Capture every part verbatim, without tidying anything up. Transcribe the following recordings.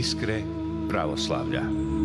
Iskre pravoslavlja.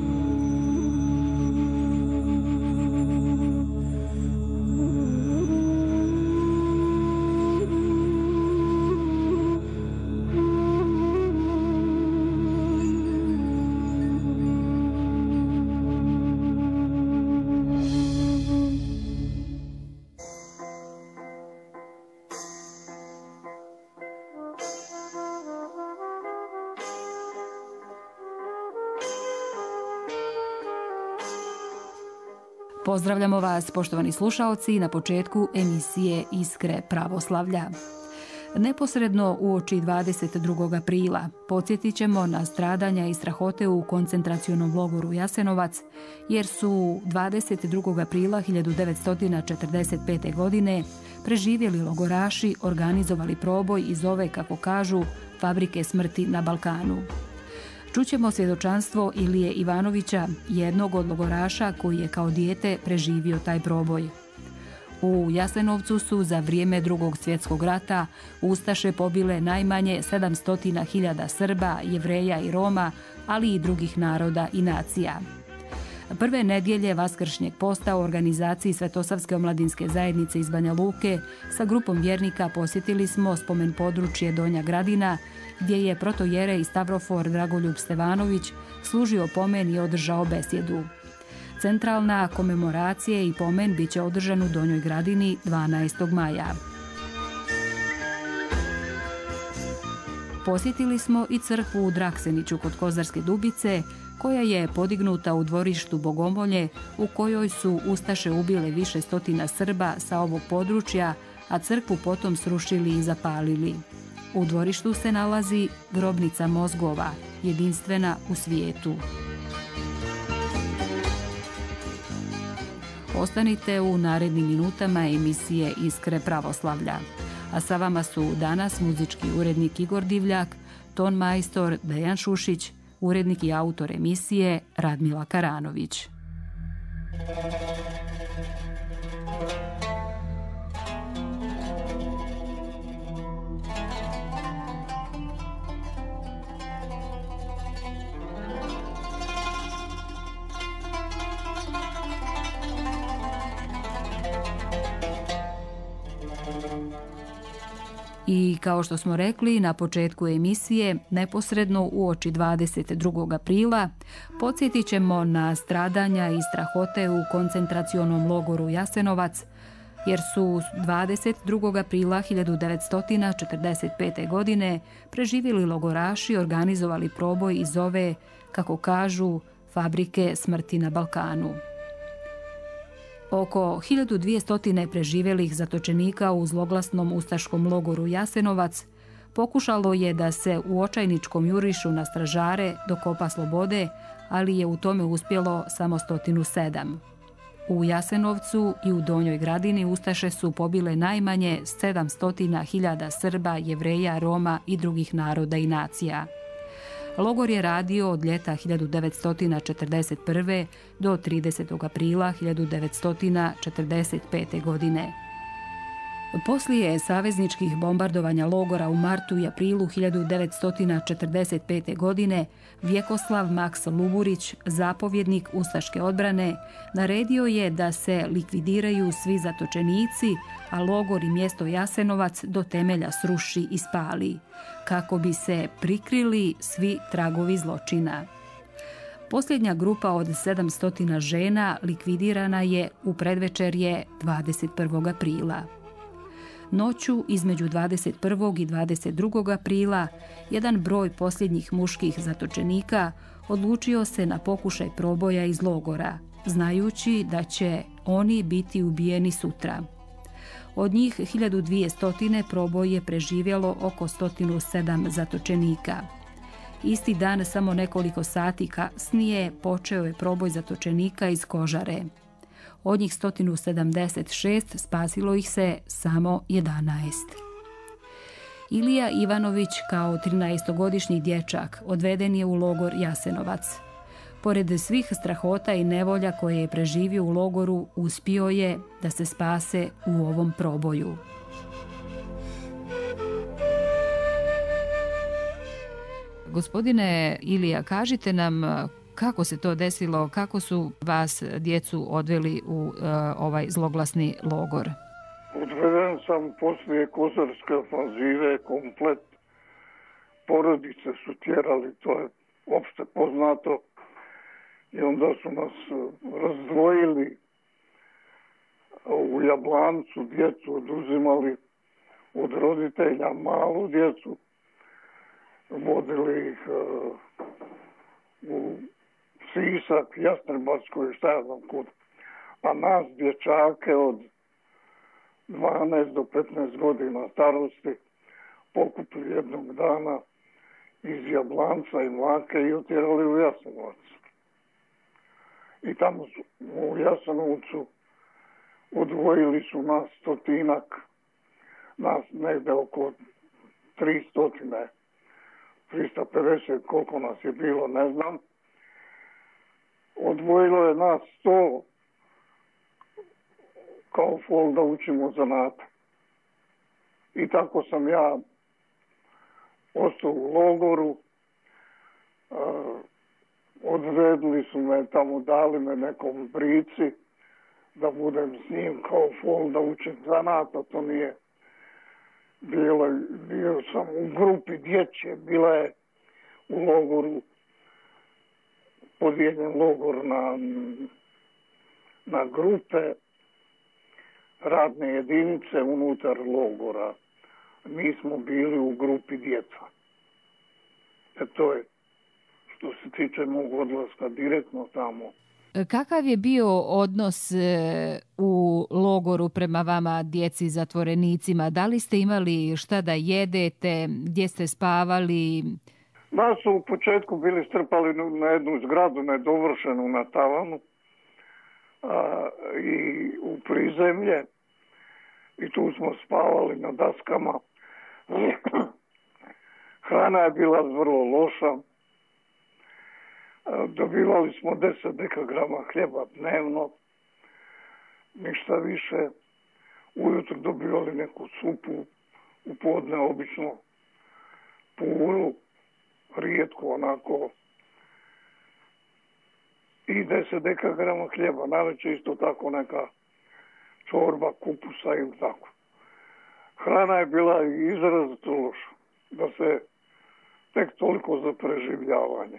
Pozdravljamo vas, poštovani slušaoci, na početku emisije Iskre pravoslavlja. Neposredno uoči dvadeset drugog aprila podsjetit ćemo na stradanja i strahote u koncentracionom logoru Jasenovac, jer su dvadeset drugog aprila hiljadu devetsto četrdeset pete. godine preživjeli logoraši organizovali proboj iz ove, kako kažu, fabrike smrti na Balkanu. Čućemo svjedočanstvo Ilije Ivanovića, jednog od logoraša koji je kao dijete preživio taj proboj. U Jasenovcu su za vrijeme Drugog svjetskog rata ustaše pobile najmanje sedamsto hiljada Srba, Jevreja i Roma, ali i drugih naroda i nacija. Prve nedjelje Vaskršnjeg posta u organizaciji Svetosavske omladinske zajednice iz Banja Luke sa grupom vjernika posjetili smo spomen područje Donja Gradina, gdje je protojerej Stavrofor Dragoljub Stevanović služio pomen i održao besjedu. Centralna komemoracija i pomen bit će održan u Donjoj Gradini dvanaestog maja. Posjetili smo i crkvu u Drakseniću kod Kozarske Dubice, koja je podignuta u dvorištu Bogomolje, u kojoj su ustaše ubile više stotina Srba sa ovog područja, a crkvu potom srušili i zapalili. U dvorištu se nalazi grobnica mozgova, jedinstvena u svijetu. Ostanite u narednim minutama emisije Iskre pravoslavlja. A sa vama su danas muzički urednik Igor Divljak, ton majstor Dejan Šušić, urednik i autor emisije Radmila Karanović. I kao što smo rekli na početku emisije, neposredno uoči dvadeset drugog aprila podsjetit ćemo na stradanja i strahote u koncentracionom logoru Jasenovac, jer su dvadeset drugog aprila hiljadu devetsto četrdeset pete. godine preživjeli logoraši organizovali proboj iz ove, kako kažu, fabrike smrti na Balkanu. Oko hiljadu dvjesto preživjelih zatočenika u zloglasnom ustaškom logoru Jasenovac pokušalo je da se u očajničkom jurišu na stražare dokopa slobode, ali je u tome uspjelo samo stotinu sedam. U Jasenovcu i u Donjoj Gradini ustaše su pobile najmanje sedamsto hiljada Srba, Jevreja, Roma i drugih naroda i nacija. Logor je radio od ljeta hiljadu devetsto četrdeset prve. do tridesetog aprila hiljadu devetsto četrdeset pete. godine. Poslije savezničkih bombardovanja logora u martu i aprilu hiljadu devetsto četrdeset pete. godine Vjekoslav Maks Luburić, zapovjednik ustaške odbrane, naredio je da se likvidiraju svi zatočenici, a logor i mjesto Jasenovac do temelja sruši i spali, kako bi se prikrili svi tragovi zločina. Posljednja grupa od sedamsto žena likvidirana je u predvečerje dvadeset prvog aprila. Noću između dvadeset prvog i dvadeset drugog aprila jedan broj posljednjih muških zatočenika odlučio se na pokušaj proboja iz logora, znajući da će oni biti ubijeni sutra. Od njih hiljadu dvjesto proboj je preživjelo oko sto sedam zatočenika. Isti dan, samo nekoliko sati kasnije, počeo je proboj zatočenika iz Kožare. Od njih sto sedamdeset šest spasilo ih se samo jedanaest. Ilija Ivanović kao trinaestogodišnji dječak odveden je u logor Jasenovac. Pored svih strahota i nevolja koje je preživio u logoru, uspio je da se spase u ovom proboju. Gospodine Ilija, kažite nam kako se to desilo, kako su vas djecu odveli u uh, ovaj zloglasni logor? Odveden sam poslije kozarske ofanzive, komplet porodice su tjerali, to je opšte poznato, i onda su nas razdvojili u Jablancu, djecu oduzimali od roditelja, malu djecu, vodili ih uh, u Sisak, Jastrebarsko i šta ja znam kud. A nas, dječake od dvanaest do petnaest godina starosti, pokupili jednog dana iz Jablanca i Mlake i otjerali u Jasenovac. I tamo su, u Jasenovcu odvojili su nas stotinak, nas negde oko tristotine, trista pedeset, koliko nas je bilo, ne znam. Odvojilo je nas sto kao fol da učimo zanate. I tako sam ja ostao u logoru, uh, odvedli su me tamo, dali me nekom brici da budem s njim kao fol da učim zanata, to nije bilo, bio sam u grupi dječje, bila je u logoru, podijeljen logor na, na grupe, radne jedinice unutar logora. Mi smo bili u grupi djeca. E to je što se tiče mog odlaska direktno tamo. Kakav je bio odnos u logoru prema vama, djeci zatvorenicima? Da li ste imali šta da jedete, gdje ste spavali? Nas su u početku bili strpali na jednu zgradu nedovršenu na tavanu a, i u prizemlje i tu smo spavali na daskama. Hrana je bila vrlo loša. A, dobivali smo deset dekagrama hljeba dnevno, ništa više. Ujutro dobivali neku supu, u podne obično puru, rijetko onako, i deset dekagrama hljeba, navečer isto tako neka čorba, kupusa ili tako. Hrana je bila izrazito loša, da se tek toliko za preživljavanje.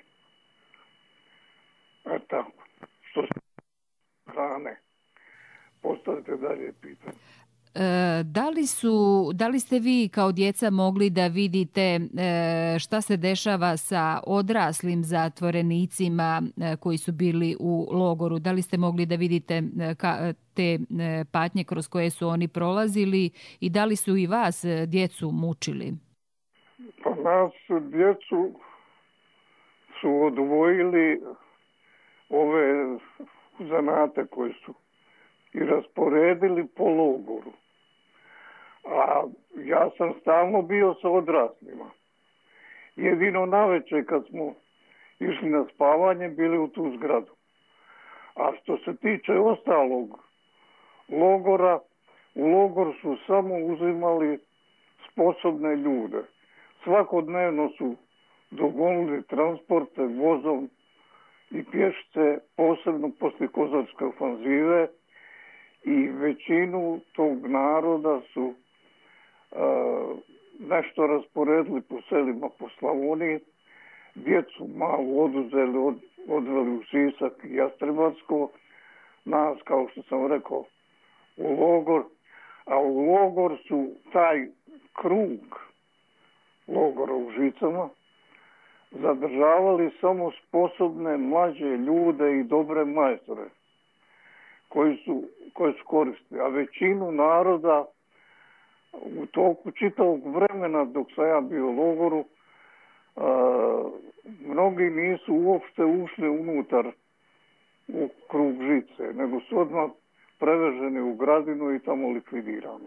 E tako, što se hrane, postavite dalje pitanje. E, da li su, da li ste vi kao djeca mogli da vidite e, šta se dešava sa odraslim zatvorenicima e, koji su bili u logoru? Da li ste mogli da vidite e, ka, te e, patnje kroz koje su oni prolazili i da li su i vas e, djecu mučili? Pa nas djecu su odvojili ove zanate koje su i rasporedili po logoru. A ja sam stalno bio sa odraslima. Jedino navečer kad smo išli na spavanje bili u tu zgradu. A što se tiče ostalog logora, u logor su samo uzimali sposobne ljude. Svakodnevno su dogonili transporte vozom i pješice, posebno poslije kozarske ofanzive, i većinu tog naroda su uh, nešto rasporedili po selima po Slavoniji, djecu malo oduzeli, od, odveli u Sisak i Jastrebarsko, nas, kao što sam rekao, u logor, a u logor su taj krug logora u Žicama zadržavali samo sposobne mlađe ljude i dobre majstore koji su, koji su koristili. A većinu naroda u toku čitavog vremena dok sam ja bio u logoru, a, mnogi nisu uopšte ušli unutar u krug Žice, nego su odmah preveženi u Gradinu i tamo likvidirani.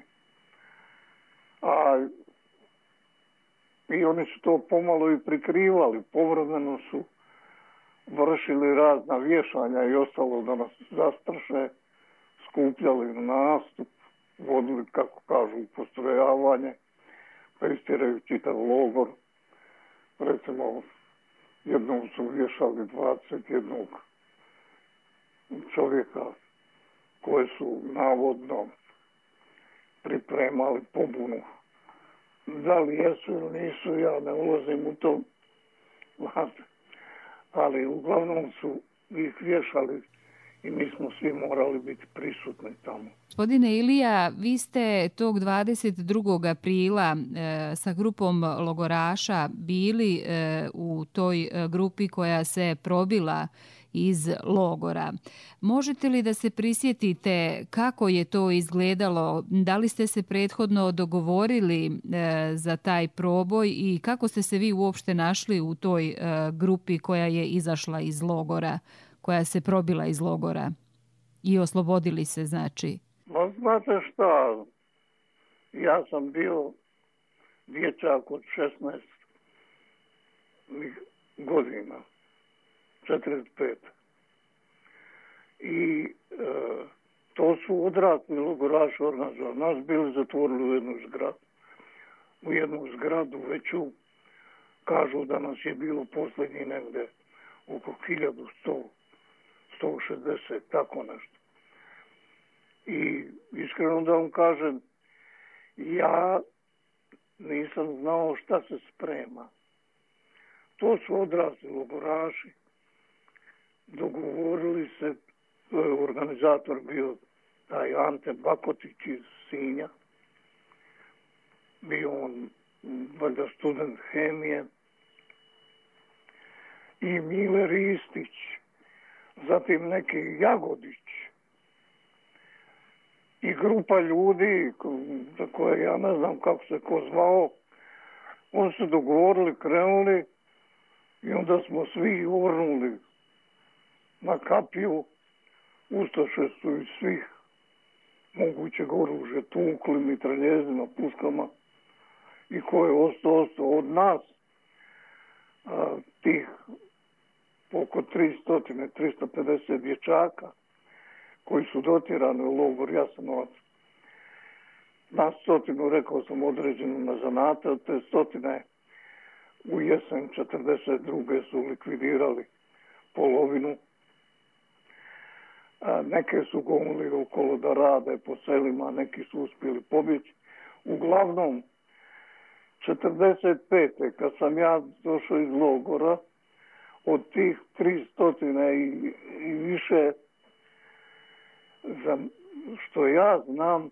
A i oni su to pomalo i prikrivali, povremeno su vršili razna vješanja i ostalo da nas zastraše, skupljali na nastup, vodili, kako kažu, postrojavanje, pa istiraju čitav logor. Recimo, Jednom su vješali dvadeset jednog čovjeka koje su navodno pripremali pobunu. Da li jesu ili nisu, ja ne ulazim u to, ali uglavnom su ih vješali i mi smo svi morali biti prisutni tamo. Gospodine Ilija, vi ste tog dvadeset drugog aprila e, sa grupom logoraša bili e, u toj e, grupi koja se probila iz logora. Možete li da se prisjetite kako je to izgledalo? Da li ste se prethodno dogovorili e, za taj proboj i kako ste se vi uopšte našli u toj e, grupi koja je izašla iz logora, koja se probila iz logora i oslobodili se, znači? Ma znate šta, ja sam bio dječak od šesnaest godina, četrdeset pet. I e, to su odrasli logoraši organizovali. Nas bili zatvorili u jednu zgradu. U jednu zgradu veću, kažu da nas je bilo posljednji negde oko hiljadu sto, sto šezdeset, tako nešto. I iskreno da vam kažem, ja nisam znao šta se sprema. To su odrasli logoraši. Dogovorili se, organizator bio taj Ante Bakotić iz Sinja. Bio on valjda student hemije. I Mile Ristić. Zatim neki Jagodić. I grupa ljudi, za koje ja ne znam kako se ko zvao, oni su dogovorili, krenuli i onda smo svi uvrnuli na kapiju. Ustaše su iz svih mogućeg oružja tukli, mitraljezima, puškama i ko je ostao, ostao od nas, a, tih oko tristo, tristo pedeset dječaka koji su dotirani u logor Jasenovac. Na stotinu, rekao sam, određeno na zanate, od te stotine u jesen četrdeset druge su likvidirali polovinu. A neke su gonili okolo da rade po selima, neki su uspjeli pobjeći. Uglavnom, četrdeset pete kad sam ja došao iz logora, od tih tristo i, i više, za što ja znam,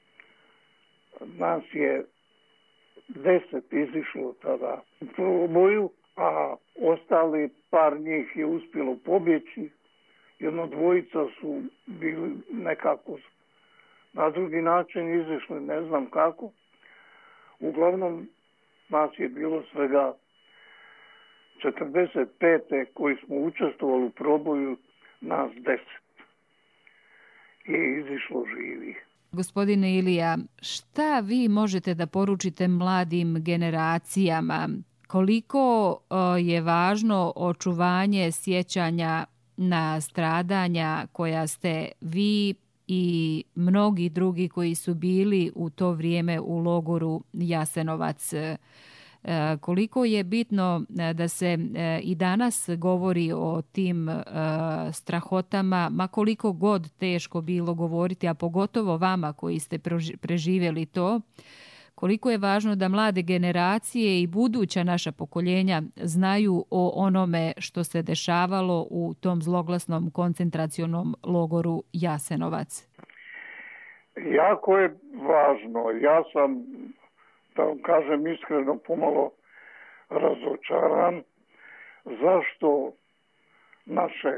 nas je deset izišlo tada u proboju, a ostali par njih je uspjelo pobjeći. Jedno dvojica su bili nekako na drugi način izišli, ne znam kako. Uglavnom, nas je bilo svega četrdeset pete koji smo učestvovali u proboju, nas deset je izišlo živih. Gospodine Ilija, šta vi možete da poručite mladim generacijama? Koliko je važno očuvanje sjećanja na stradanja koja ste vi i mnogi drugi koji su bili u to vrijeme u logoru Jasenovac? Koliko je bitno da se i danas govori o tim strahotama, ma koliko god teško bilo govoriti, a pogotovo vama koji ste preživjeli to, koliko je važno da mlade generacije i buduća naša pokoljenja znaju o onome što se dešavalo u tom zloglasnom koncentracionom logoru Jasenovac? Jako je važno. Ja sam, da vam kažem iskreno, pomalo razočaran zašto naše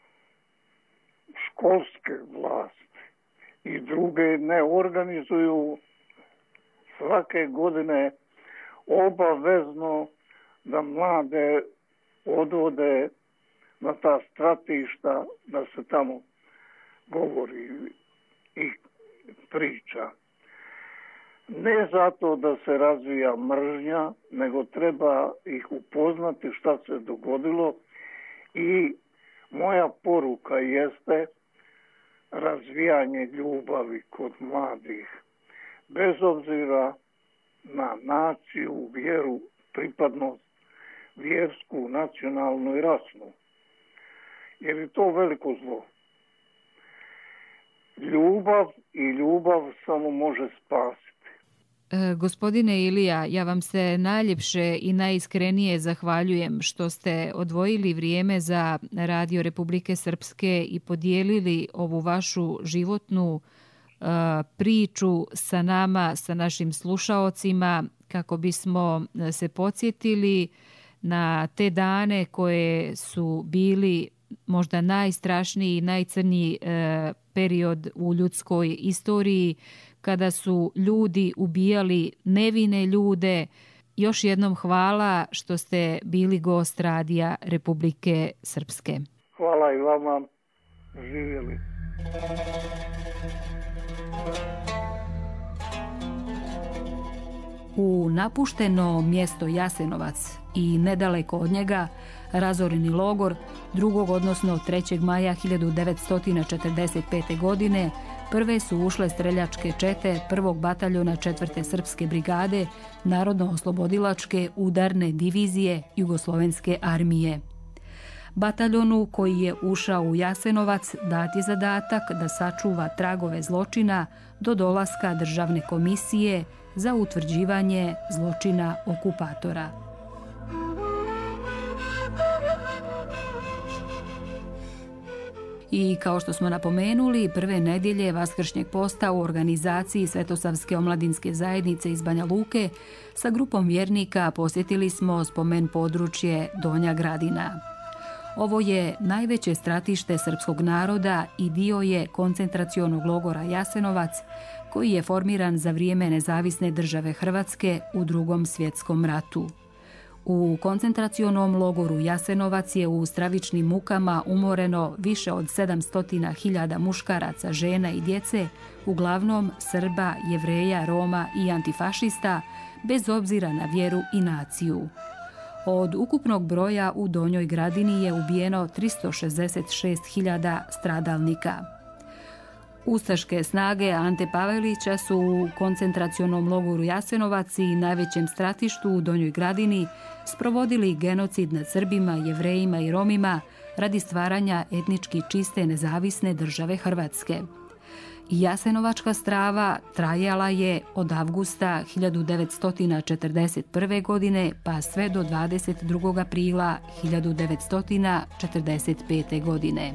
školske vlasti i druge ne organizuju svake godine obavezno da mlade odvode na ta stratišta, da se tamo govori i priča. Ne zato da se razvija mržnja, nego treba ih upoznati šta se dogodilo i moja poruka jeste razvijanje ljubavi kod mladih. Bez obzira na naciju, vjeru, pripadnost, vjersku, nacionalnu i rasnu. Jer je to veliko zlo. Ljubav i ljubav samo može spasiti. E, gospodine Ilija, ja vam se najljepše i najiskrenije zahvaljujem što ste odvojili vrijeme za Radio Republike Srpske i podijelili ovu vašu životnu e, priču sa nama, sa našim slušaocima, kako bismo se podsjetili na te dane koje su bili možda najstrašniji i najcrniji e, period u ljudskoj istoriji, kada su ljudi ubijali nevine ljude. Još jednom hvala što ste bili gost Radija Republike Srpske. Hvala i vama. Živjeli. U napušteno mjesto Jasenovac i nedaleko od njega razoreni logor drugog odnosno trećeg maja hiljadu devetsto četrdeset pete. godine prve su ušle streljačke čete prvog bataljona četvrte srpske brigade Narodno-oslobodilačke udarne divizije Jugoslovenske armije. Bataljonu koji je ušao u Jasenovac dat je zadatak da sačuva tragove zločina do dolaska Državne komisije za utvrđivanje zločina okupatora. I kao što smo napomenuli, prve nedjelje Vaskršnjeg posta u organizaciji Svetosavske omladinske zajednice iz Banja Luke sa grupom vjernika posjetili smo spomen područje Donja Gradina. Ovo je najveće stratište srpskog naroda i dio je koncentracionog logora Jasenovac, koji je formiran za vrijeme nezavisne države Hrvatske u Drugom svjetskom ratu. U koncentracionom logoru Jasenovac je u stravičnim mukama umoreno više od sedamsto hiljada muškaraca, žena i djece, uglavnom Srba, Jevreja, Roma i antifašista, bez obzira na vjeru i naciju. Od ukupnog broja u Donjoj Gradini je ubijeno tristo šezdeset šest hiljada stradalnika. Ustaške snage Ante Pavelića su u koncentracionom logoru Jasenovac i najvećem stratištu u Donjoj Gradini sprovodili genocid nad Srbima, Jevrejima i Romima radi stvaranja etnički čiste nezavisne države Hrvatske. Jasenovačka strava trajala je od avgusta hiljadu devetsto četrdeset prve. godine pa sve do dvadeset drugog aprila hiljadu devetsto četrdeset pete. godine.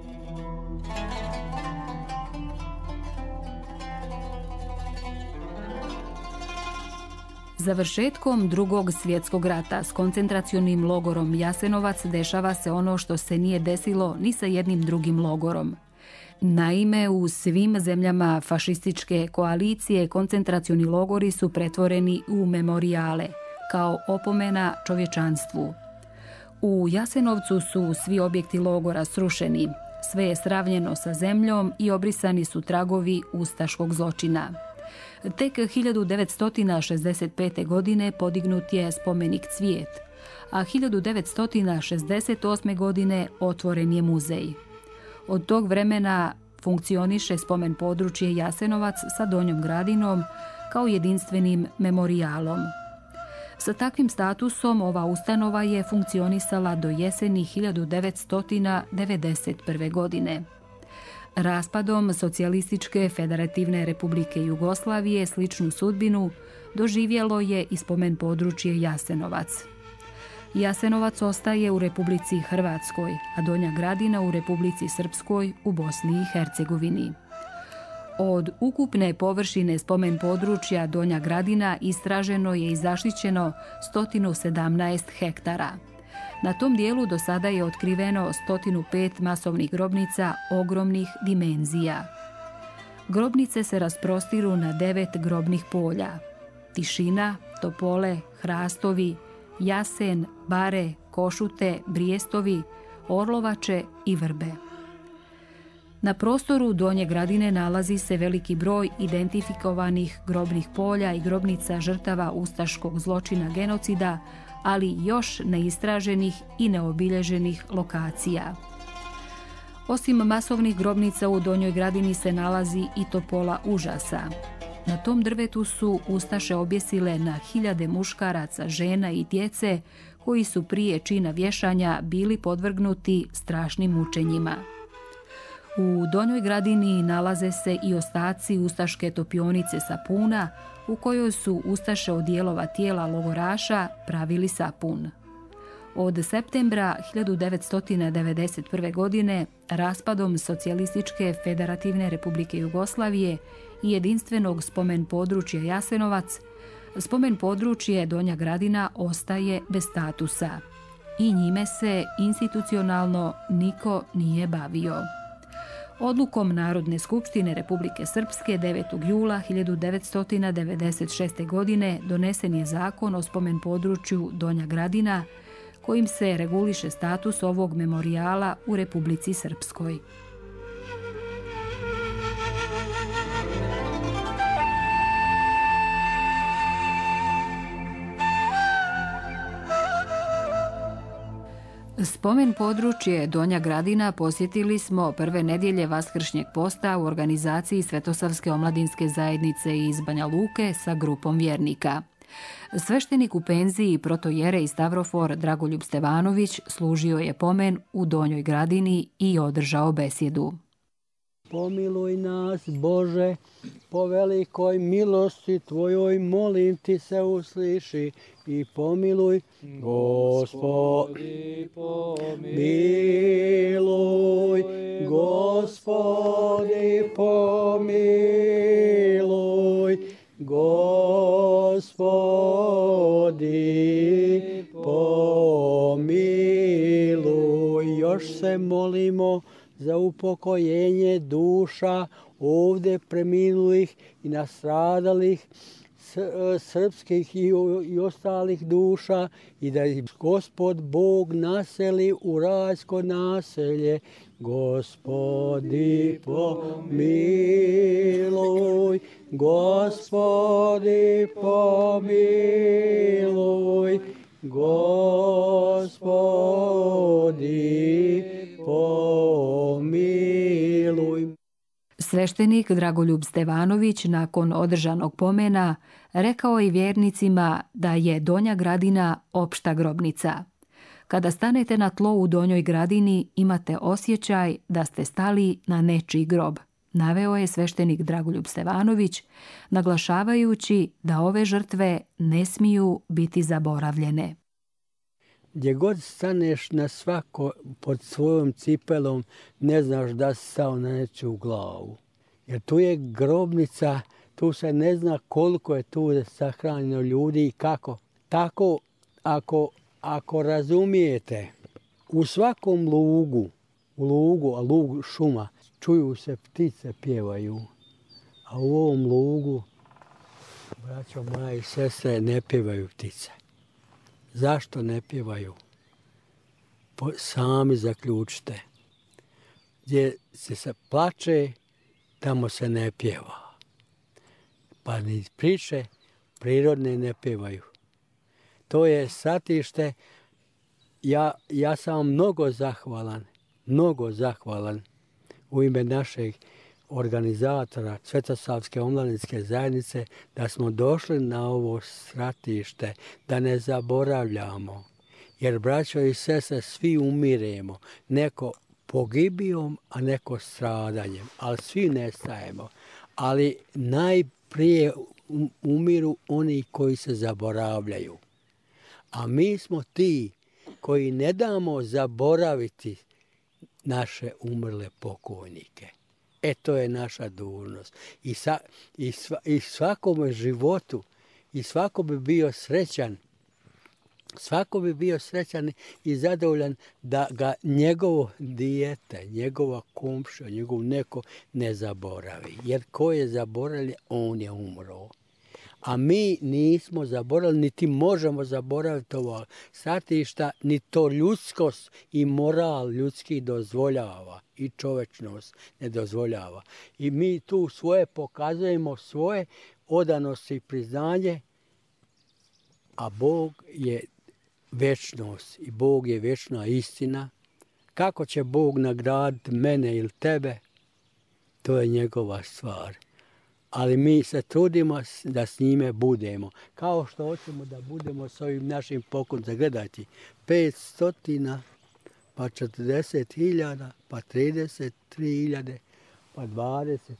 Završetkom Drugog svjetskog rata s koncentracionim logorom Jasenovac dešava se ono što se nije desilo ni sa jednim drugim logorom. Naime, u svim zemljama fašističke koalicije koncentracioni logori su pretvoreni u memorijale, kao opomena čovječanstvu. U Jasenovcu su svi objekti logora srušeni, sve je sravnjeno sa zemljom i obrisani su tragovi ustaškog zločina. Tek hiljadu devetsto šezdeset pete. godine podignut je spomenik Cvijet, a hiljadu devetsto šezdeset osme. godine otvoren je muzej. Od tog vremena funkcioniše spomen područje Jasenovac sa Donjom Gradinom kao jedinstvenim memorijalom. Sa takvim statusom ova ustanova je funkcionisala do jeseni hiljadu devetsto devedeset prve. godine. Raspadom Socijalističke federativne republike Jugoslavije sličnu sudbinu doživjelo je i spomen područje Jasenovac. Jasenovac ostaje u Republici Hrvatskoj, a Donja Gradina u Republici Srpskoj u Bosni i Hercegovini. Od ukupne površine spomen područja Donja Gradina istraženo je i zaštićeno sto sedamnaest hektara. Na tom dijelu do sada je otkriveno sto pet masovnih grobnica ogromnih dimenzija. Grobnice se rasprostiru na devet grobnih polja: Tišina, Topole, Hrastovi, Jasen, Bare, Košute, Brijestovi, Orlovače i Vrbe. Na prostoru Donje Gradine nalazi se veliki broj identifikovanih grobnih polja i grobnica žrtava ustaškog zločina genocida, ali još neistraženih i neobilježenih lokacija. Osim masovnih grobnica u Donjoj Gradini se nalazi i Topola užasa. Na tom drvetu su ustaše objesile na hiljade muškaraca, žena i djece koji su prije čina vješanja bili podvrgnuti strašnim mučenjima. U Donjoj Gradini nalaze se i ostaci ustaške topionice sapuna u kojoj su ustaše od dijelova tijela logoraša pravili sapun. Od septembra hiljadu devetsto devedeset prve. godine raspadom Socijalističke federativne Republike Jugoslavije i jedinstvenog spomen područja Jasenovac, spomen područje Donja Gradina ostaje bez statusa i njime se institucionalno niko nije bavio. Odlukom Narodne skupštine Republike Srpske devetog jula hiljadu devetsto devedeset šeste. godine donesen je zakon o spomen području Donja Gradina kojim se reguliše status ovog memorijala u Republici Srpskoj. Spomen područje Donja Gradina posjetili smo prve nedjelje Vaskršnjeg posta u organizaciji Svetosavske omladinske zajednice iz Banja Luke sa grupom vjernika. Sveštenik u penziji protojerej Stavrofor Dragoljub Stevanović služio je pomen u Donjoj Gradini i održao besjedu. Pomiluj nas, Bože, po velikoj milosti Tvojoj, molim Ti se usliši i pomiluj. Gospodi, pomiluj, Gospodi, pomiluj, Gospodi, pomiluj. Još se molimo za upokojenje duša ovdje preminulih i nastradalih srpskih i, i ostalih duša i da ih Gospod Bog naseli u rajsko naselje. Gospodi, pomiluj, Gospodi, pomiluj, Gospodi, pomiluj. Sveštenik Dragoljub Stevanović nakon održanog pomena rekao je vjernicima da je Donja Gradina opšta grobnica. Kada stanete na tlo u Donjoj Gradini imate osjećaj da ste stali na nečiji grob, naveo je sveštenik Dragoljub Stevanović, naglašavajući da ove žrtve ne smiju biti zaboravljene. Gdje god staneš na svako pod svojom cipelom, ne znaš da si stao na nečiju glavu. Jer tu je grobnica, tu se ne zna koliko je tu sahranjeno ljudi i kako. Tako, ako, ako razumijete, u svakom lugu, u lugu, a lug šuma, čuju se ptice pjevaju. A u ovom lugu, braćo moja i sestre, ne pjevaju ptice. Zašto ne pjevaju? Po, sami zaključite. Gdje se, se plače, tamo se ne pjeva. Pa ni priče prirodne ne pjevaju. To je satište. Ja, ja sam mnogo zahvalan, mnogo zahvalan u ime našeg organizatora Svetosavske omladinske zajednice da smo došli na ovo stratište, da ne zaboravljamo. Jer, braćo i sestre, svi umiremo. Neko pogibijom, a neko stradanjem. Ali svi nestajemo. Ali najprije umiru oni koji se zaboravljaju. A mi smo ti koji ne damo zaboraviti naše umrle pokojnike. E, to je naša dužnost. I, sa, i, sva, i svakome životu, i svako bi bio srećan, svako bi bio srećan i zadovoljan da ga njegovo dijete, njegova komšija, njegov neko ne zaboravi. Jer ko je zaboravljen, on je umro. A mi nismo zaboravili, niti možemo zaboraviti ovo stratišta, ni to ljudskost i moral ljudski dozvoljava i čovečnost ne dozvoljava. I mi tu svoje pokazujemo, svoje odanosti i priznanje, a Bog je večnost i Bog je večna istina. Kako će Bog nagraditi mene ili tebe, to je njegova stvar. ali mi se trudimo da s njime budemo. Kao što hoćemo da budemo s ovim našim pokoncem. Gledajte, petsto, pa četrdeset hiljada, pa trideset tri hiljade, pa dvadeset.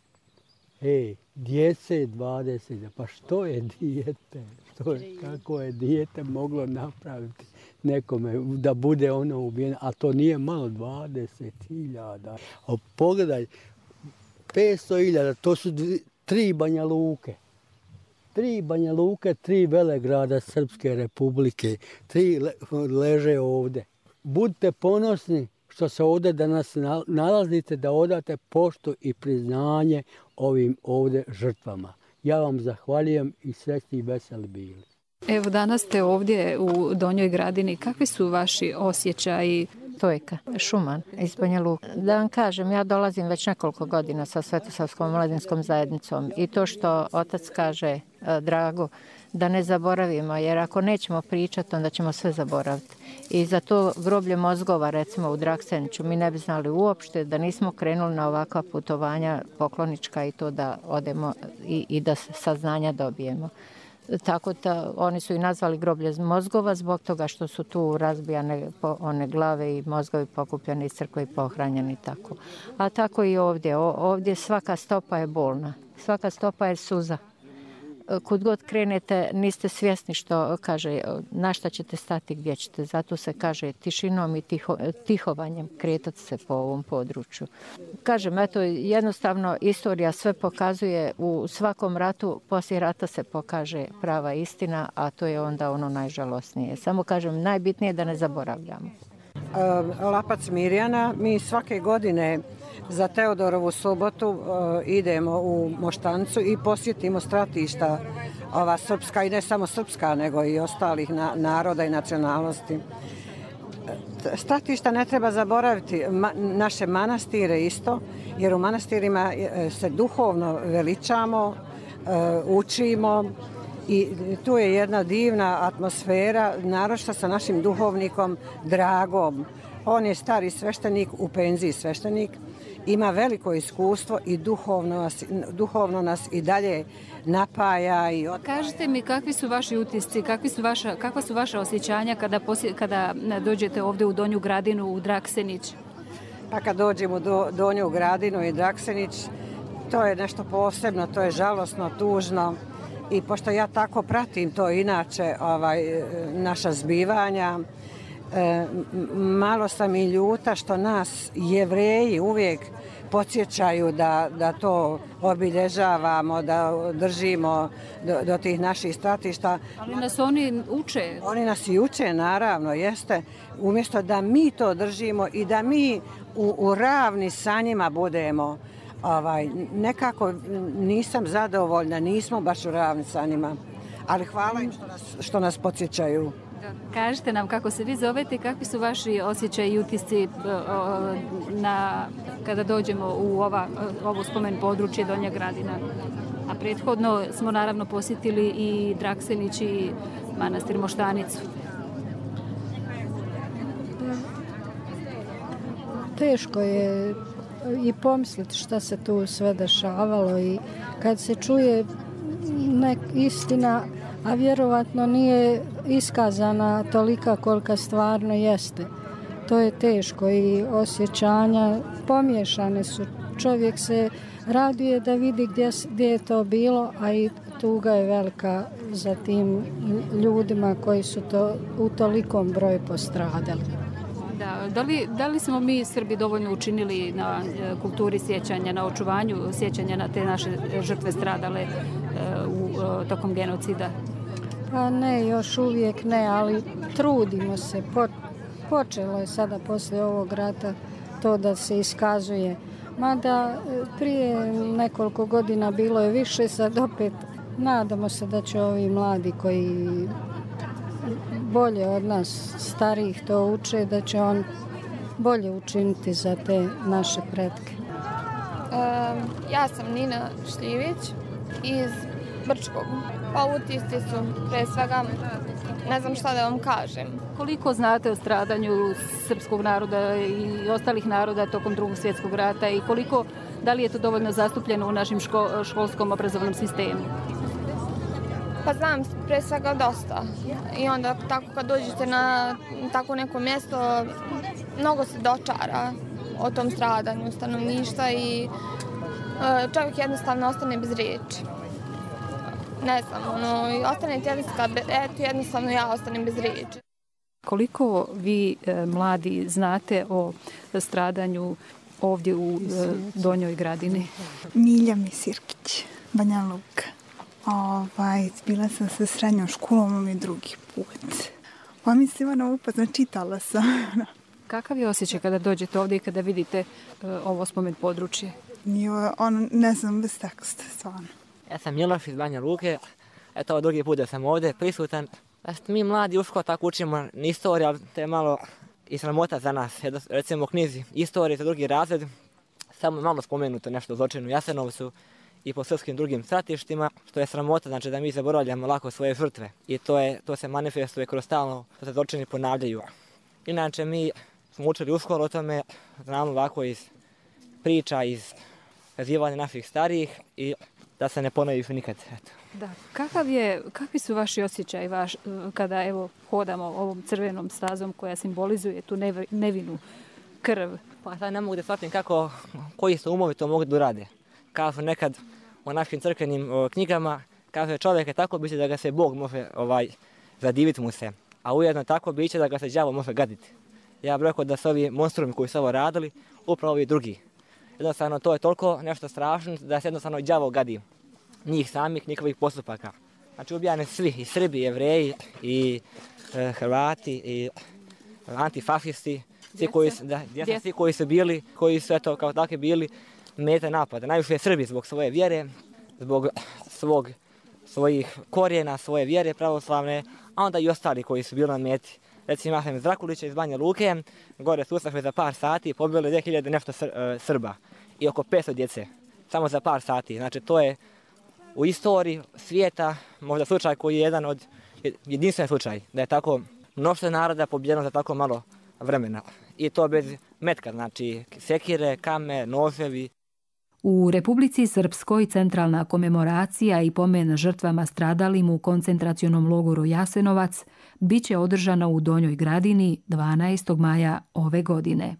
Ej, djece dvadeset, pa što je dijete? Što je, kako je dijete moglo napraviti nekome da bude ono ubijeno? A to nije malo, dvadeset hiljada. Pogledaj, petsto hiljada, to su dvi, tri Banja Luke. Tri Banja Luke, tri velegrada Srpske republike. Tri le, leže ovdje. Budite ponosni što se ovdje danas nalazite, da odate poštu i priznanje ovim ovdje žrtvama. Ja vam zahvaljujem i sretni i veseli bili. Evo, danas ste ovdje u Donjoj Gradini. Kakvi su vaši osjećaji? Stojka Šuman iz Banja Luke. Da vam kažem, ja dolazim već nekoliko godina sa Svetosavskom mladinskom zajednicom i to što otac kaže, Drago, da ne zaboravimo, jer ako nećemo pričati, onda ćemo sve zaboraviti. I za to groblje mozgova, recimo u Drakseniću, mi ne bi znali uopšte da nismo krenuli na ovakva putovanja poklonička i to da odemo i, i da saznanja dobijemo. Tako da oni su i nazvali groblje mozgova zbog toga što su tu razbijane one glave i mozgovi pokupljeni iz crkve i pohranjeni tako. A tako i ovdje. O, ovdje svaka stopa je bolna. Svaka stopa je suza. Kud god krenete niste svjesni što kaže, na šta ćete stati, gdje ćete. Zato se kaže tišinom i tiho, tihovanjem kretati se po ovom području. Kažem, eto, jednostavno istorija sve pokazuje, u svakom ratu, poslije rata se pokaže prava istina, a to je onda ono najžalosnije. Samo kažem, najbitnije je da ne zaboravljamo. Lapac Mirjana, mi svake godine za Teodorovu subotu uh, idemo u Moštancu i posjetimo stratišta ova srpska i ne samo srpska nego i ostalih na, naroda i nacionalnosti. Stratišta ne treba zaboraviti, Ma, naše manastire isto, jer u manastirima se duhovno veličamo, uh, učimo i tu je jedna divna atmosfera, naročito sa našim duhovnikom Dragom. On je stari sveštenik, u penziji sveštenik, ima veliko iskustvo i duhovno nas, duhovno nas i dalje napaja. I od... Kažite mi, kakvi su vaši utisci, kakvi su vaša, kakva su vaša osjećanja kada, posje, kada dođete ovdje u Donju Gradinu, u Draksenić? Pa kad dođemo do Donju Gradinu i Draksenić, to je nešto posebno, to je žalosno, tužno. I pošto ja tako pratim to inače, ovaj, naša zbivanja, e, malo sam i ljuta što nas Jevreji uvijek podsjećaju da, da to obilježavamo, da držimo do, do tih naših stratišta. Ali nas oni uče. Oni nas i uče, naravno, jeste. Umjesto da mi to držimo i da mi u, u ravni sa njima budemo, Ovaj, nekako nisam zadovoljna, nismo baš u ravni sa njima, ali hvala im što nas, što nas podsjećaju. Kažite nam kako se vi zovete i kakvi su vaši osjećaji i utisci na, kada dođemo u ova, ovo spomen područje Donja Gradina. A prethodno smo naravno posjetili i Draksenić i manastir Moštanicu. Teško je i pomisliti šta se tu sve dešavalo i kad se čuje nek istina, a vjerovatno nije iskazana tolika kolika stvarno jeste. To je teško i osjećanja pomiješane su. Čovjek se raduje da vidi gdje, gdje je to bilo, a i tuga je velika za tim ljudima koji su to u tolikom broju postradali. Da, da, li, da li smo mi Srbi dovoljno učinili na kulturi sjećanja, na očuvanju sjećanja na te naše žrtve stradale u, tokom genocida? Pa ne, još uvijek ne, ali trudimo se. Po, počelo je sada poslije ovog rata to da se iskazuje. Mada prije nekoliko godina bilo je više, sad opet nadamo se da će ovi mladi koji bolje od nas starijih to uče, da će on bolje učiniti za te naše pretke. Um, ja sam Nina Šljivić iz Brčkog. Pa utisci su pre svega, ne znam šta da vam kažem. Koliko znate o stradanju srpskog naroda i ostalih naroda tokom Drugog svjetskog rata i koliko Da li je to dovoljno zastupljeno u našem ško, školskom obrazovnom sistemu? Pa znam, pre svega dosta. I onda tako kad dođete na tako neko mjesto, mnogo se dočara o tom stradanju stanovništva i čovjek jednostavno ostane bez riječi. Ne znam, ono, ostane tjeliska, eto jednostavno ja ostanem bez riječi. Koliko vi e, mladi znate o stradanju ovdje u e, Donjoj Gradini? Milja Misirkić, Banja Luka. Ovaj, bila sam sa srednjom školom, ovo je drugi put. Pa mislim, ono, upazno, čitala sam. Kakav je osjećaj kada dođete ovdje i kada vidite e, ovo spomen područje? Nije, ono, ne znam, bez teksta, stvarno. Ja sam Miloš iz Banja Luke, eto ovo drugi put da sam ovdje prisutan. Mi mladi u školu tako učimo ni istoriju, ali to je malo i sramota za nas. Recimo u knjizi Istorije za drugi razred, samo malo spomenuto nešto o zločinu u Jasenovcu i po srpskim drugim stratištima, što je sramota, znači da mi zaboravljamo lako svoje žrtve. I to, je, to se manifestuje kroz stalno, što se zločini ponavljaju. Inače mi smo učili u školu o tome, znamo ovako iz priča, iz kazivanja naših starijih i da se ne ponovi više nikad. Eto. Da. Kakav je, kakvi su vaši osjećaji vaš, kada evo hodamo ovom crvenom stazom koja simbolizuje tu nev, nevinu krv? Pa sad ne mogu da shvatim kako, koji su umovi to mogu da urade. Kažu nekad u našim crkvenim o, knjigama, kaže čovjek je tako biće da ga se Bog može ovaj, zadiviti mu se, a ujedno tako biće da ga se đavo može gaditi. Ja bih rekao da su ovi monstrumi koji su ovo radili, upravo ovi drugi. Jednostavno to je toliko nešto strašno da se jednostavno đavo gadi. Njih samih, njihovih postupaka. Znači ubijane svi, i Srbi, i Jevreji, i e, Hrvati, i antifašisti, svi koji, da, djeca, svi koji su bili, koji su eto kao takvi bili mete napada. Najviše Srbi zbog svoje vjere, zbog svog, svojih korijena, svoje vjere pravoslavne, a onda i ostali koji su bili na meti. Recimo ja sam iz Drakulića iz Banja Luke, gore su ustašli za par sati, pobili dvije hiljade nešto Srba i oko petsto djece, samo za par sati. Znači to je u istoriji svijeta možda slučaj koji je jedan od jedinstven slučaj, da je tako mnoštvo naroda pobijeno za tako malo vremena. I to bez metka, znači sekire, kame, noževi. U Republici Srpskoj centralna komemoracija i pomen žrtvama stradalim u koncentracionom logoru Jasenovac bit će održana u Donjoj Gradini dvanaestog maja ove godine.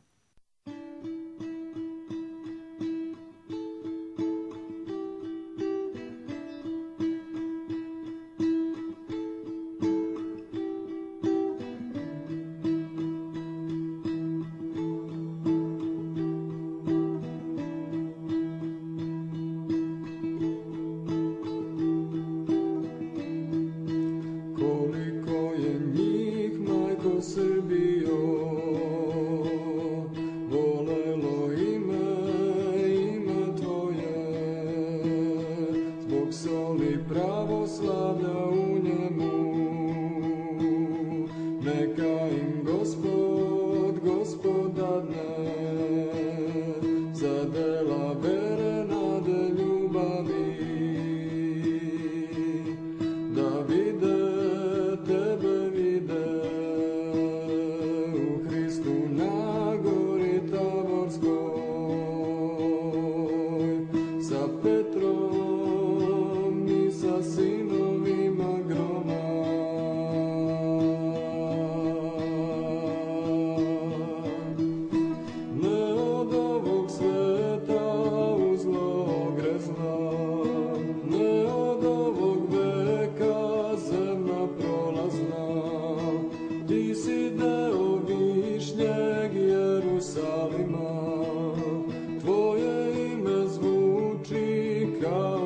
Tvoje ime zvuči kao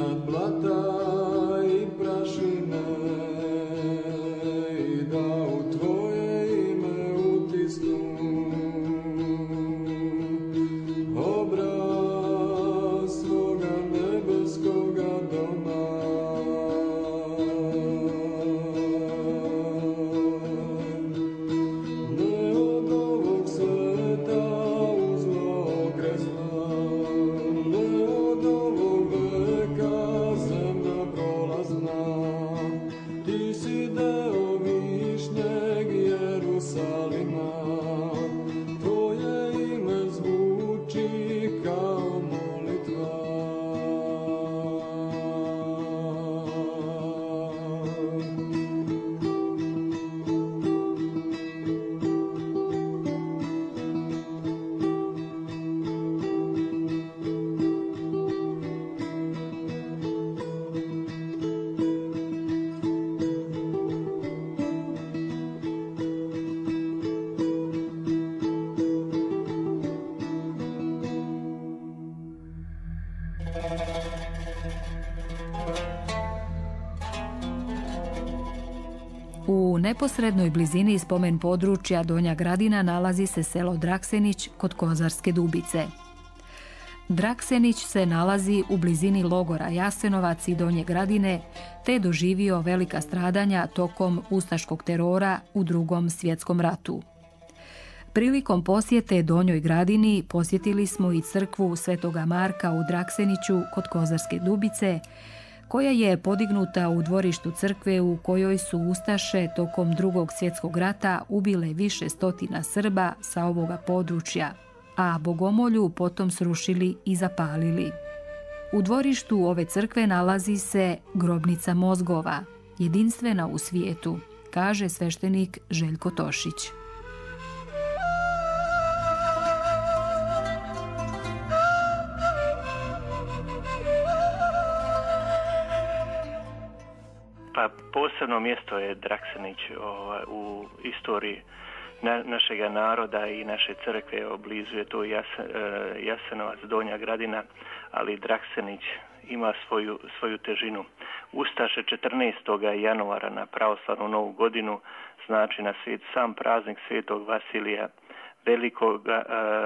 iznad blata i prašine i da u tvoje ime utisnu obraz svoga nebeskoga doma. Ne od ovog sveta uzlo grezna, ne od ovog veka zemlja prolazna. Ti si deo višnjeg Jerusalima, tvoje ime zvuči kao molitva. U neposrednoj blizini spomen područja Donja Gradina nalazi se selo Draksenić kod Kozarske Dubice. Draksenić se nalazi u blizini logora Jasenovac i Donje Gradine, te je doživio velika stradanja tokom ustaškog terora u Drugom svjetskom ratu. Prilikom posjete Donjoj Gradini posjetili smo i crkvu Svetoga Marka u Drakseniću kod Kozarske Dubice, koja je podignuta u dvorištu crkve u kojoj su ustaše tokom Drugog svjetskog rata ubile više stotina Srba sa ovoga područja, a bogomolju potom srušili i zapalili. U dvorištu ove crkve nalazi se grobnica mozgova, jedinstvena u svijetu, kaže sveštenik Željko Tošić. Pa posebno mjesto je Draksenić ovaj, u istoriji na, našega naroda i naše crkve. Blizu je to Jas, Jasenovac, Donja Gradina, ali Draksenić ima svoju, svoju težinu. Ustaše četrnaestog januara na pravoslavnu novu godinu, znači na svet, sam praznik Svetog Vasilija Velikog, e,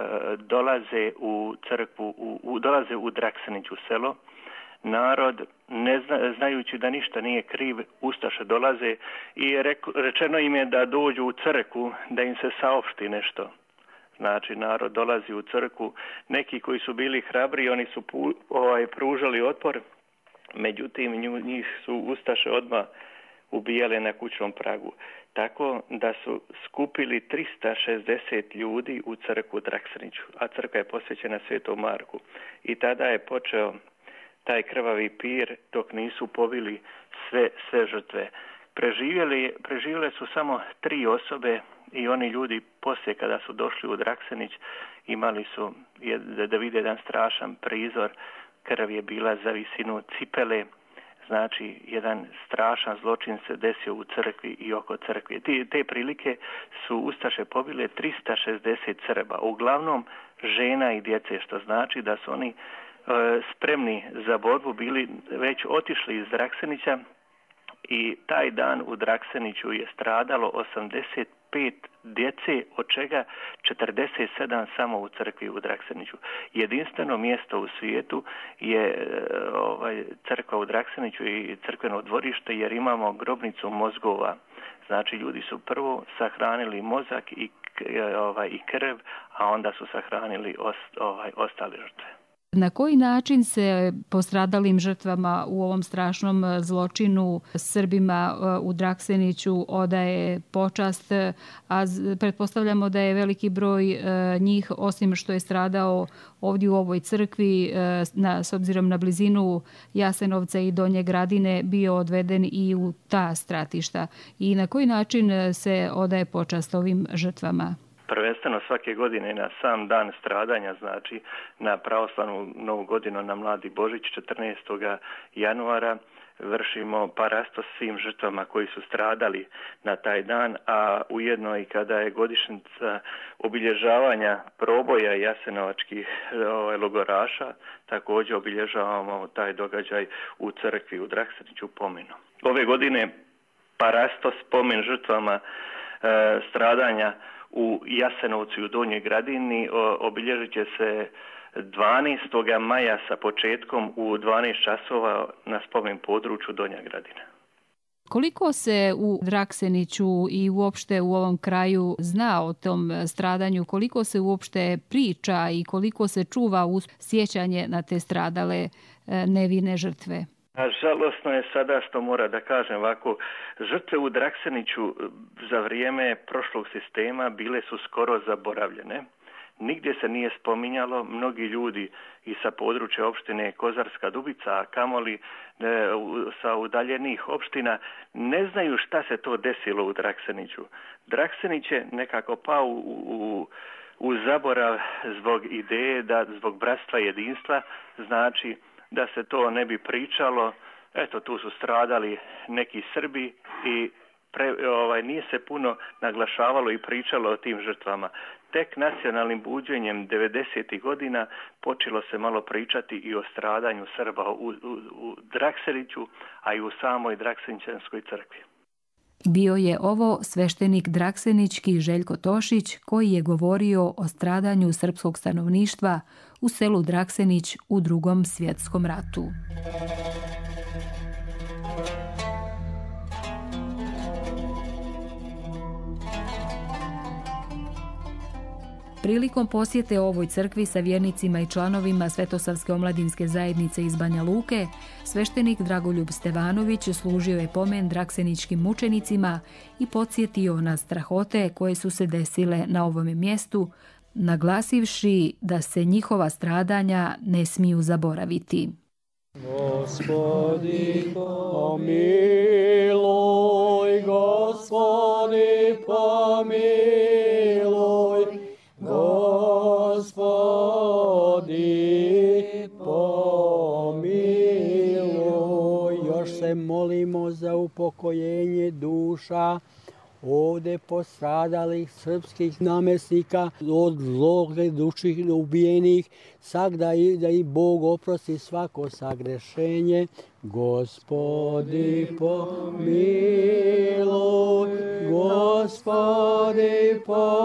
dolaze u crkvu, u, u, dolaze u Draksenić u selo. Narod, ne zna, znajući da ništa nije kriv, ustaše dolaze i reko, rečeno im je da dođu u crkvu, da im se saopšti nešto. Znači, narod dolazi u crkvu, neki koji su bili hrabri, oni su pu, ovaj, pružali otpor, međutim njih su ustaše odmah ubijale na kućnom pragu. Tako da su skupili trista šezdeset ljudi u crkvu Drakseniću, a crkva je posvećena Svetom Marku. I tada je počeo taj krvavi pir dok nisu pobili sve, sve žrtve. Preživjeli, preživjele su samo tri osobe i oni ljudi poslije kada su došli u Draksenić imali su da, da vide jedan strašan prizor. Krv je bila za visinu cipele, znači jedan strašan zločin se desio u crkvi i oko crkve. Te, te prilike su ustaše pobile trista šezdeset Srba, uglavnom žena i djece, što znači da su oni spremni za borbu bili već otišli iz Draksenića i taj dan u Drakseniću je stradalo osamdeset pet djece, od čega četrdeset sedam samo u crkvi u Drakseniću. Jedinstveno mjesto u svijetu je ovaj, crkva u Drakseniću i crkveno dvorište jer imamo grobnicu mozgova. Znači ljudi su prvo sahranili mozak i, ovaj, i krv, a onda su sahranili ost, ovaj, ostale žrtve. Na koji način se postradalim žrtvama u ovom strašnom zločinu Srbima u Drakseniću odaje počast, a pretpostavljamo da je veliki broj njih, osim što je stradao ovdje u ovoj crkvi, na, s obzirom na blizinu Jasenovca i Donje Gradine, bio odveden i u ta stratišta. I na koji način se odaje počast ovim žrtvama? Prvenstveno svake godine na sam dan stradanja, znači na pravoslavnu novu godinu na Mladi Božić četrnaestog januara, vršimo parastos svim žrtvama koji su stradali na taj dan, a ujedno i kada je godišnjica obilježavanja proboja jasenovačkih ovaj, logoraša, također obilježavamo taj događaj u crkvi u Drakseniću Pominu. Ove godine parastos spomen žrtvama e, stradanja u Jasenovcu i u Donjoj Gradini o, obilježit će se dvanaestog maja sa početkom u dvanaest časova na spomen području Donja Gradina. Koliko se u Drakseniću i uopšte u ovom kraju zna o tom stradanju, koliko se uopšte priča i koliko se čuva uz sjećanje na te stradale nevine žrtve? A žalosno je sada što mora da kažem ovako, žrtve u Drakseniću za vrijeme prošlog sistema bile su skoro zaboravljene. Nigdje se nije spominjalo, mnogi ljudi i sa područja opštine Kozarska Dubica, a kamoli e, sa udaljenih opština, ne znaju šta se to desilo u Drakseniću. Draksenić je nekako pao u, u, u zaborav zbog ideje da zbog bratstva i jedinstva, znači da se to ne bi pričalo, eto tu su stradali neki Srbi i pre, ovaj, nije se puno naglašavalo i pričalo o tim žrtvama. Tek nacionalnim buđenjem devedesetih godina počelo se malo pričati i o stradanju Srba u, u, u Drakseniću, a i u samoj Draksenićanskoj crkvi. Bio je ovo sveštenik draksenički Željko Tošić koji je govorio o stradanju srpskog stanovništva u selu Draksenić u Drugom svjetskom ratu. Prilikom posjete ovoj crkvi sa vjernicima i članovima Svetosavske omladinske zajednice iz Banja Luke, sveštenik Dragoljub Stevanović služio je pomen drakseničkim mučenicima i podsjetio na strahote koje su se desile na ovom mjestu, naglasivši da se njihova stradanja ne smiju zaboraviti. Gospodi pomiluj, Gospodi pomiluj, Gospodi pomiluj. Još se molimo za upokojenje duša ovdje postradalih srpskih namjesnika od zloge duši ubijenih, sak da i, da i Bog oprosti svako sagrešenje. Gospodi pomiluj, Gospodi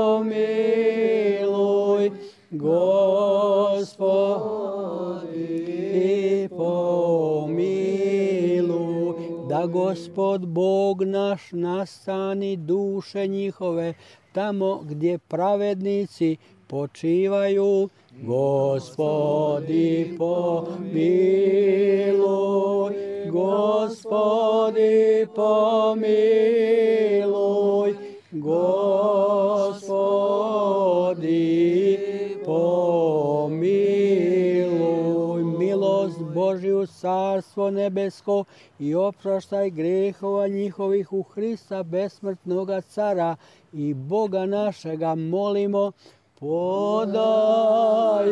pomiluj, Gospodi pomiluj. Da Gospod Bog naš nastani duše njihove tamo gdje pravednici počivaju. Gospodi pomiluj, Gospodi pomiluj, Gospodi pomiluj. Milost Božju, carstvo nebesko i oproštaj grehova njihovih u Hrista besmrtnoga cara i Boga našega molimo, podaj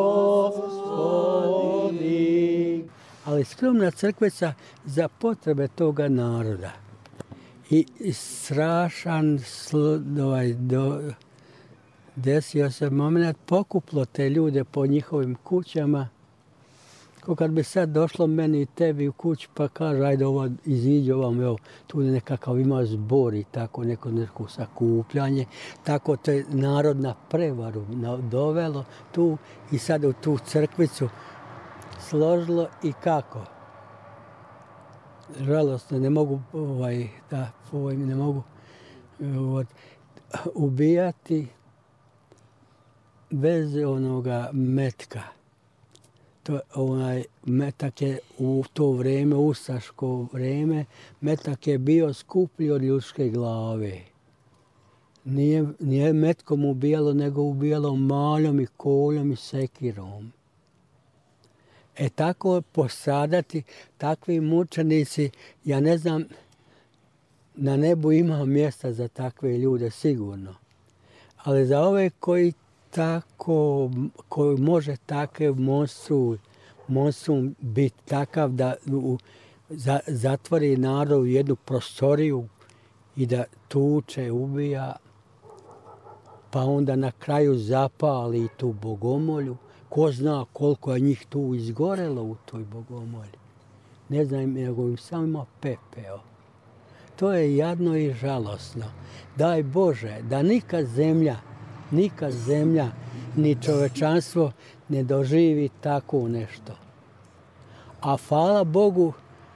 Gospodi. Ali skromna crkvica za potrebe toga naroda. I strašan ovaj, do, desio se moment, pokuplo te ljude po njihovim kućama. Ko kad bi sad došlo meni i tebi u kuću pa kaže ajde ovo iziđi ovam, evo tu nekakav ima zbor i tako neko, neko sakupljanje. Tako to je narod na prevaru dovelo tu i sad u tu crkvicu složilo i kako. Žalostno, ne mogu ovaj, da, ovaj, ne mogu ovaj, ubijati bez onoga metka. To, onaj metak je u to vrijeme, ustaško vrijeme, metak je bio skuplji od ljudske glave. Nije, nije metkom ubijalo, nego ubijalo maljom i koljom i sekirom. E tako postradati takvi mučenici, ja ne znam, na nebu ima mjesta za takve ljude, sigurno. Ali za ove koji tako, koji može takav monstrum, monstrum biti takav da u, za, zatvori narod u jednu prostoriju i da tuče, ubija, pa onda na kraju zapali tu bogomolju. Ko zna koliko je njih tu izgorelo u toj bogomolji. Ne znam, nego im samo ima pepeo. To je jadno i žalosno. Daj Bože da nikad zemlja, nikad zemlja, ni čovečanstvo ne doživi tako nešto. A hvala Bogu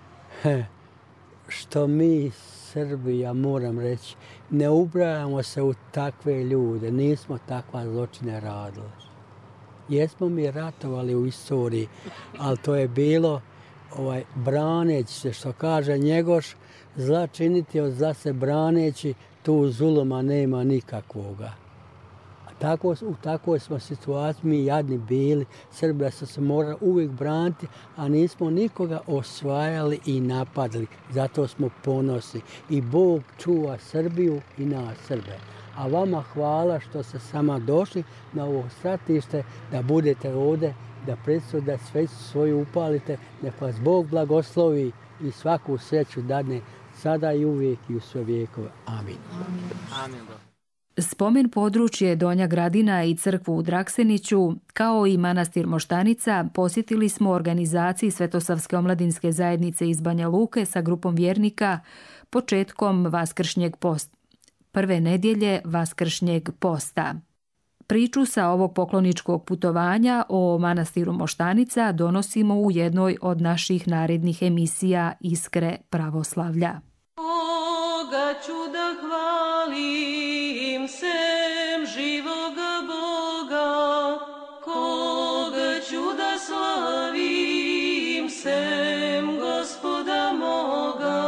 što mi Srbi, ja moram reći, ne ubrajamo se u takve ljude, nismo takva zločine radili. Jesmo mi ratovali u istoriji, ali to je bilo ovaj, braneći se, što kaže Njegoš, zla činiti od zla se braneći, tu zuluma nema nikakvoga. Tako, u takvoj smo situaciji mi jadni bili, Srbija su se morali uvijek braniti, a nismo nikoga osvajali i napadali. Zato smo ponosni. I Bog čuva Srbiju i nas Srbe. A vama hvala što ste sama došli na ovo stratište, da budete ovdje, da predstavite, da sveću svoju upalite, nek vas Bog blagoslovi i svaku sreću dadne sada i uvijek i u sve vijekove. Amin. Amin. Spomen područje Donja Gradina i crkvu u Drakseniću, kao i manastir Moštanica, posjetili smo organizaciji Svetosavske omladinske zajednice iz Banja Luke sa grupom vjernika početkom Vaskršnjeg posta. Prve nedjelje Vaskršnjeg posta. Priču sa ovog pokloničkog putovanja o manastiru Moštanica donosimo u jednoj od naših narednih emisija Iskre pravoslavlja. Koga ću da hvalim sem živoga Boga, koga ću da slavim sem Gospoda moga.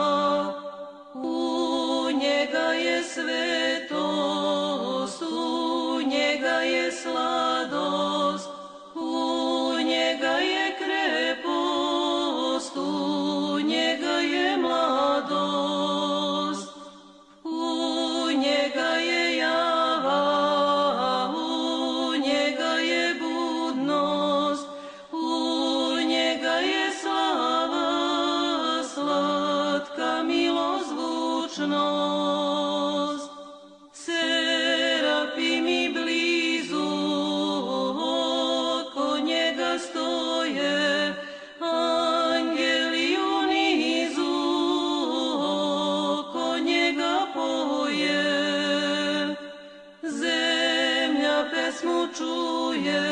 U njega je svetost, u njega je sladost, u njega je krepost, u njega je mladost, u njega je java, u njega je budnost, u njega je slava, slatka milozvučnost. Serapi mi blizu oko njega stoje, angeli unizu oko njega poje. Zemlja pesmu čuje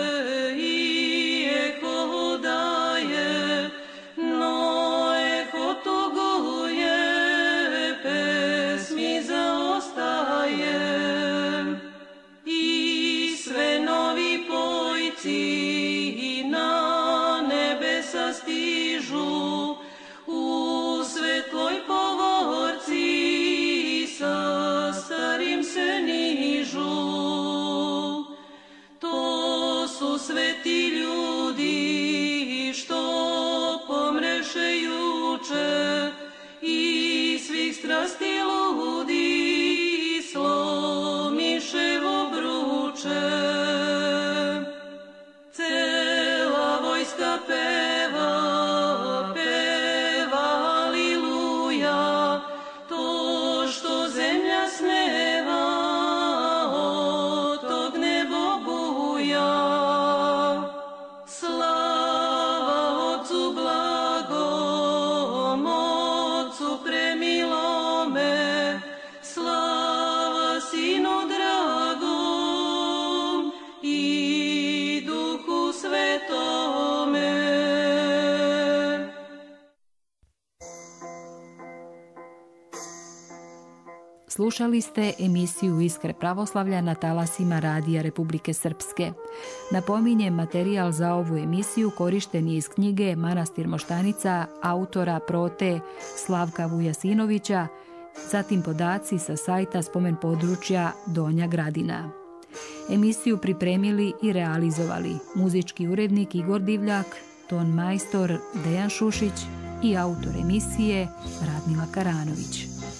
i eho daje, no eho togo je pesmi zaostaje. I sve novi pojci na nebesa stižu, u svetloj povorci sa starim se nižu. To su sveti ljudi što pomreše juče i svih strasti ludi slomiše obruče. Cela vojska peva, peva aliluja, to što zemlja sneva, od tog nebo buja. Slava Otcu blagom, Otcu premilome, slava Sinu dragom i Duhu Svetome. Slušali ste emisiju Iskre pravoslavlja na talasima Radija Republike Srpske. Napominjem, materijal za ovu emisiju korišten je iz knjige Manastir Moštanica autora Prote Slavka Vujasinovića, zatim podaci sa sajta spomen područja Donja Gradina. Emisiju pripremili i realizovali muzički urednik Igor Divljak, ton majstor Dejan Šušić i autor emisije Radmila Karanović.